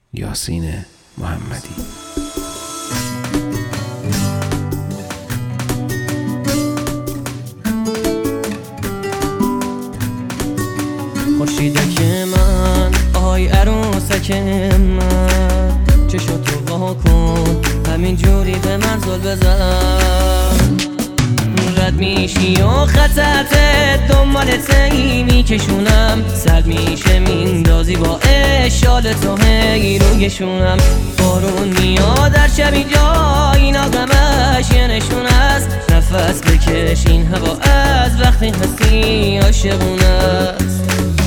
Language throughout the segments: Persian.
یاسین محمدی. خورشیدک من، آهای عروسک من، چشم تو وا کن همین جوری به من زل بزن. رد میشی و خطت دنبالت میکشونم، سرد میشه میندازی با اشال تو هی رویشونم. بارون میاد در شبی جا، اینا غمش یه نشون است. نفس بکش این هوا از وقتی هستی عاشقونه است.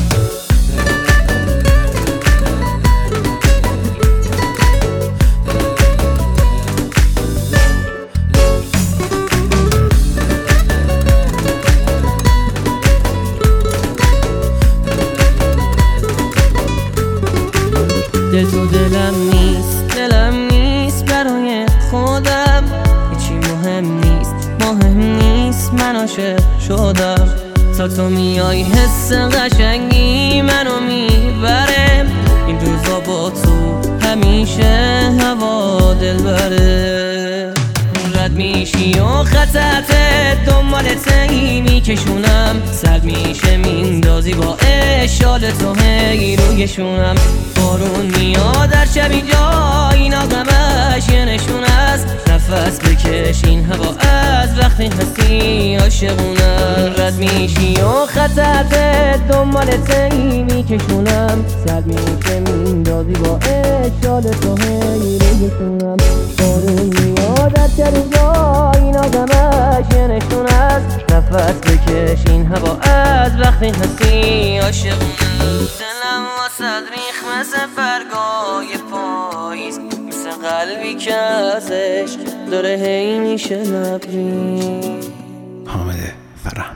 دل تو دلم نیست برای خودم، هیچی مهم نیست من عاشق شدم. تا تو میای حس قشنگی منو میبره، این روزا با تو همیشه هوا دل بره. رد میشی و خطت دنبالت میکشونم، سرد میشه میندازی با اشال تو هی رویشونم. بارون میاد در شبی جا، اینا غمش یه نشون است. نفس بکش این هوا از وقتی هستی عاشقونه. رد میشی و خطت دنبالت میکشونم، سرد میشه میندازی با اشال تو هی رویشونم. بارون میاد در شبی جا، اینا غمش یه نشون است. نفس بکش این هوا از وقتی هستی عاشقونه. دلم واسد ریخ مثل برگای پاییز، مثل قلبی که از عشق داره هی میشه لبریز. حامد فرهانی.